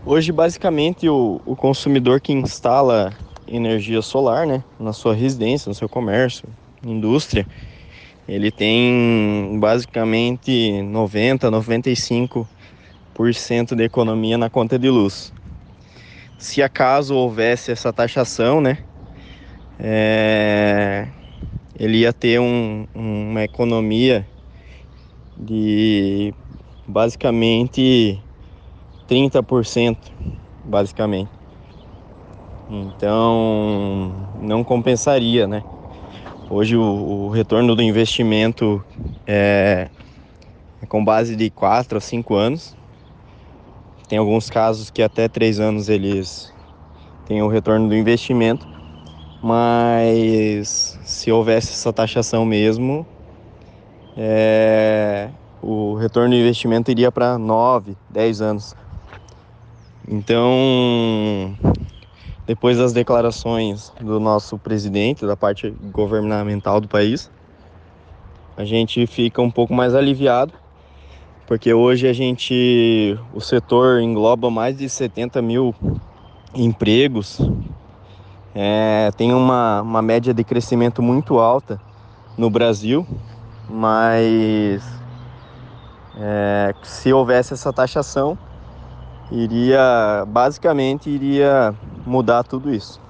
Hoje, basicamente, o consumidor que instala energia solar, né, na sua residência, no seu comércio, indústria, ele tem basicamente 95% de economia na conta de luz. Se acaso houvesse essa taxação, né, é, ele ia ter uma economia de basicamente 30%, basicamente. Então, não compensaria, né? Hoje o retorno do investimento é com base de 4 a 5 anos. Tem alguns casos que até 3 anos eles têm o retorno do investimento, mas se houvesse essa taxação mesmo, o retorno do investimento iria para 9, 10 anos. Então, depois das declarações do nosso presidente, da parte governamental do país, a gente fica um pouco mais aliviado, porque hoje o setor engloba mais de 70 mil empregos, tem uma média de crescimento muito alta no Brasil, mas se houvesse essa taxação, basicamente iria mudar tudo isso.